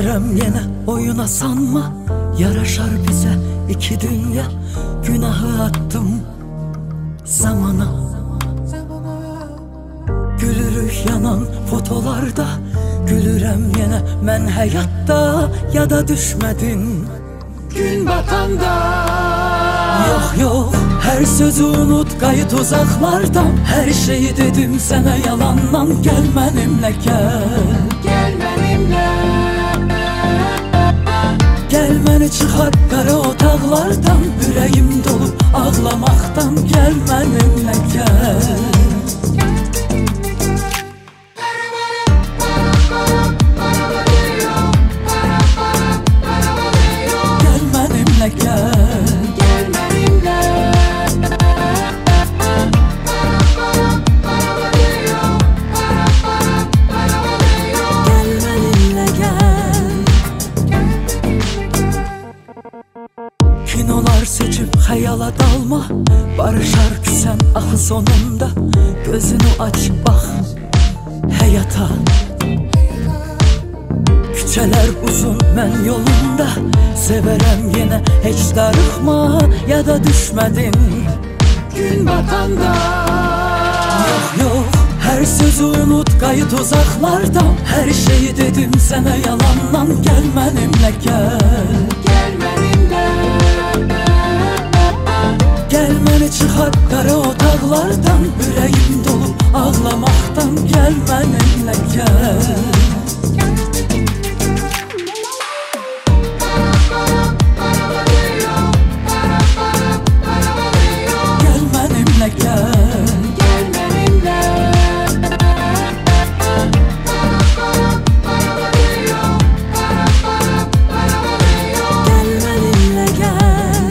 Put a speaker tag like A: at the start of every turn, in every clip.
A: Dönerem yine oyuna sanma, yaraşar bize iki dünya. Günahı attım zamana, gülürük yanan fotolarda. Gülürem yine mən həyatda, ya da düşmedin gün batanda. Yok yok, her sözü unut, kayıt uzaklardan. Her şeyi dedim sana yalandan. Gel benimle gel,
B: Gel benimle.
A: gel beni çıkar kara otaqlardan. Yüreğim dolu ağlamaktan. Gel benimle gel. Gel benimle gel.
B: Gel benimle.
A: Gel benimle gel. Kinolar seçip hayala dalma, barışar küsen ahı sonunda. Gözünü aç bak hayata. Küçeler uzun mən yolunda. Severem yine hiç darıkma, ya da düşmedin
B: Gün batanda.
A: Yok yok, her sözü unut, kayıt uzaklardan. Her şeyi dedim sana yalandan. Gel benimle gel.
B: Gel benimle.
A: Gel beni çıkar kara otaqlardan. Yüreğim dolu ağlamaktan. Gel benimle gel. Gel benimle gel.
B: Gel benimle.
A: Gel benimle gel.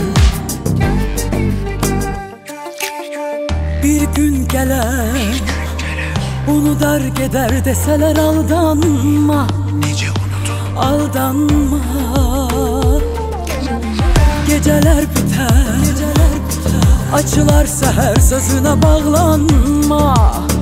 A: Bir gün gelir, unudar gider deseler aldanma.
C: Nece unutun?
A: Aldanma. Geceler biter, açılar seher sözüne bağlanma.